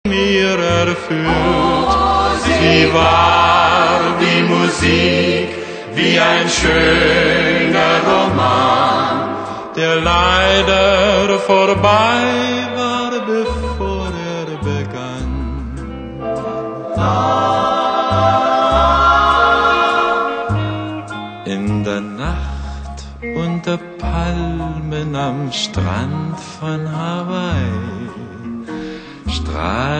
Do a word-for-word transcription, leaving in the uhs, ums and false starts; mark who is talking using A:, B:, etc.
A: mir erfüllt. Sie war wie Musik, wie ein schöner Roman, der leider vorbei war, bevor er begann. In der Nacht unter Palmen am Strand von Hawaii strahlt